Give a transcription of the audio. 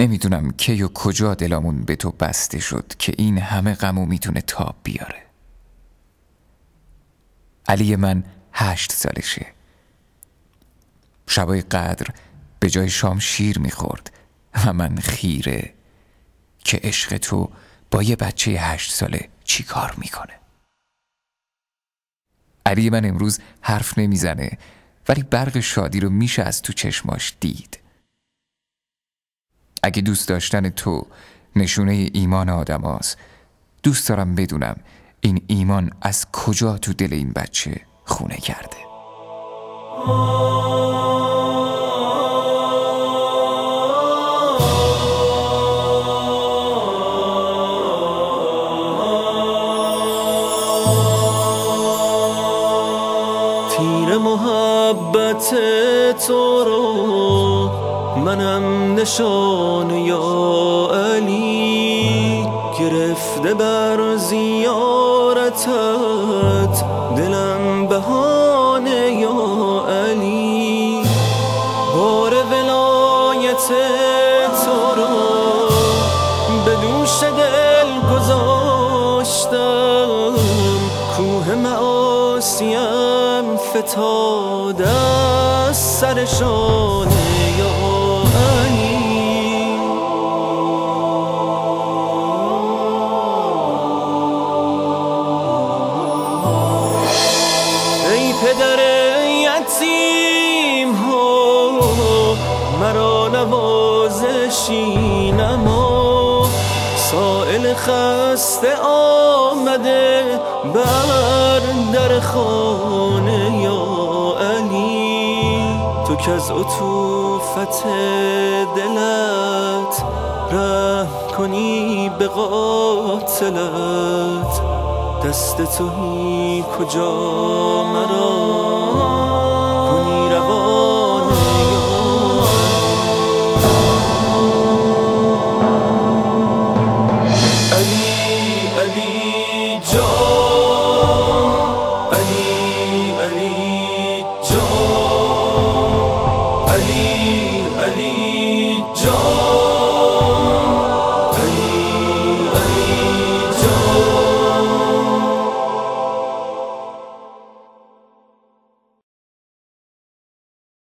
نمیدونم کی و کجا دلامون به تو بسته شد که این همه غمو میتونه تاب بیاره. علی من 8 سالشه. شبای قدر به جای شام شیر میخورد و من خیره که عشق تو با یه بچه 8 ساله چی کار میکنه. علی من امروز حرف نمیزنه ولی برق شادی رو میشه از تو چشماش دید. اگه دوست داشتن تو نشونه ایمان آدم هاست، دوست دارم بدونم این ایمان از کجا تو دل این بچه خونه کرده. تیر محبت تو رو منم نشانه یا علی، گرفته بر زیارتت دلم بهانه یا علی. بار ولایت تو رو به دوش دل گذاشتم، کوه معاصیم فتاده از سر شانه یا علی. ای پدر یتیم ها مرا نوازشی نما، سائل خسته آمده بر در خانه یا علی. تو که از عطوفت دلت رحم کنی به قاتلت، دست تویی کجا مرا کنی روانه یا علی. علی جان